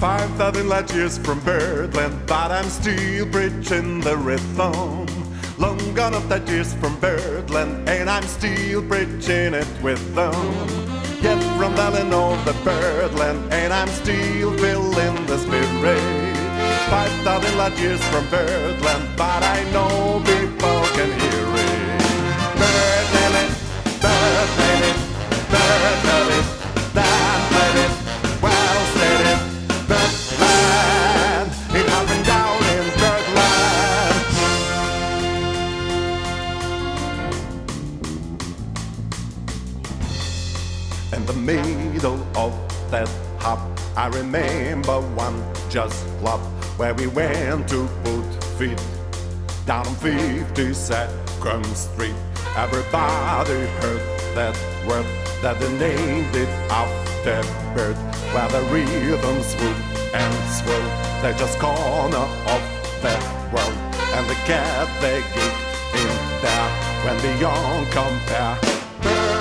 5,000 light years from Birdland, but I'm still preaching the rhythm. Long gone of that years from Birdland, and I'm still preaching it with them. Yet from the land of the Birdland, and I'm still feeling the spirit. 5,000 light years from Birdland, but I know people can hear it. Birdland, Birdland, Birdland, that played it, well said it. Birdland, it happened down in Birdland. In the middle of that hop, I remember one just club where we went to put feet down on 52nd Street. Everybody heard that word, that they named it after bird, where the rhythms swoop and swirl. They're just corner of that world, and the cat they get in there when the young compare.